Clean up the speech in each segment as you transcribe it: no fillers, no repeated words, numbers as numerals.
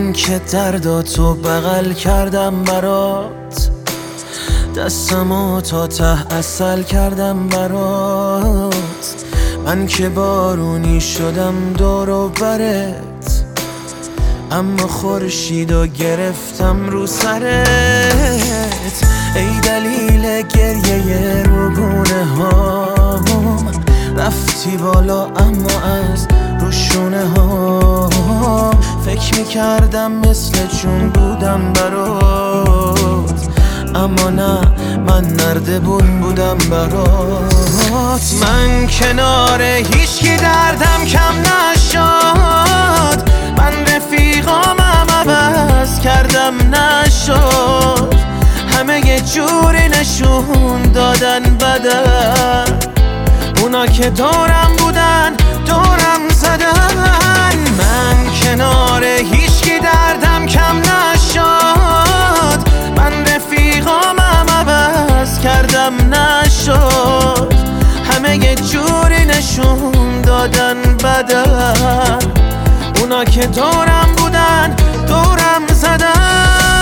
من که درداتو بغل کردم برات، دستمو تا ته عسل کردم برات. من که بارونی شدم دور و برت، اما خورشیدو گرفتم رو سرت. ای دلیل گریه روگونه هام، رفتی بالا اما از روشونه ها. فکر میکردم مثل چون بودم برات، اما نه، من نردبون بودم برات. من کنار هیچکی دردم کم نشد، من رفیقامم عوض کردم نشد. همه یه جوری نشون دادن بدن، اونا که دورم بودن دورم زدن. من کنار هیچکی دردم کم نشد، من رفیقامم عوض کردم نشد. همه یه جوری نشون دادن بدن، اونا که دورم بودن دورم زدن.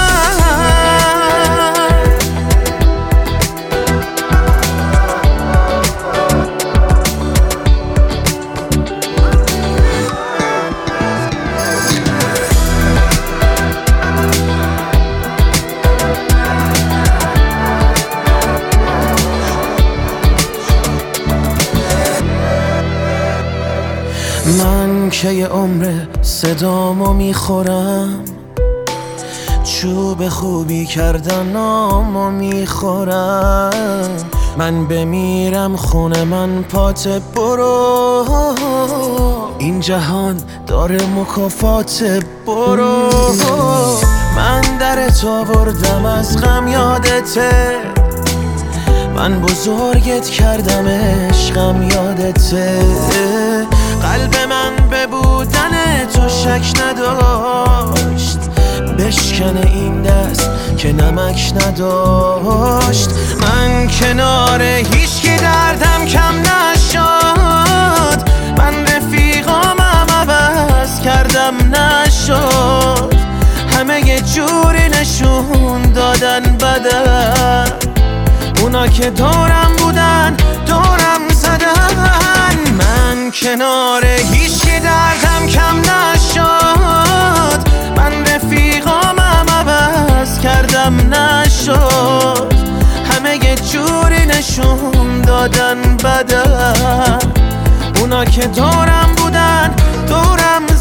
من که یه عمر صدامو میخورم، چوب خوبی کردن نامو میخورم. من بمیرم خونه من پات برو، این جهان داره مکافات برو. من درت آوردم از غم یادته، من بزرگت کردم عشقم یادته. قلب من به بودن تو شک نداشت، بشکنه این دست که نمک نداشت. من کنار هیچکی دردم کم نشد، من رفیقامم عوض کردم نشد. همه یه جوری نشون دادن بدن، اونا که دورم بودن دورم زدن. من کنار هیچکی دردم کم نشد، من رفیقامم عوض کردم نشد. همه یه جوری نشون دادن بدن، اونا که دورم بودن دورم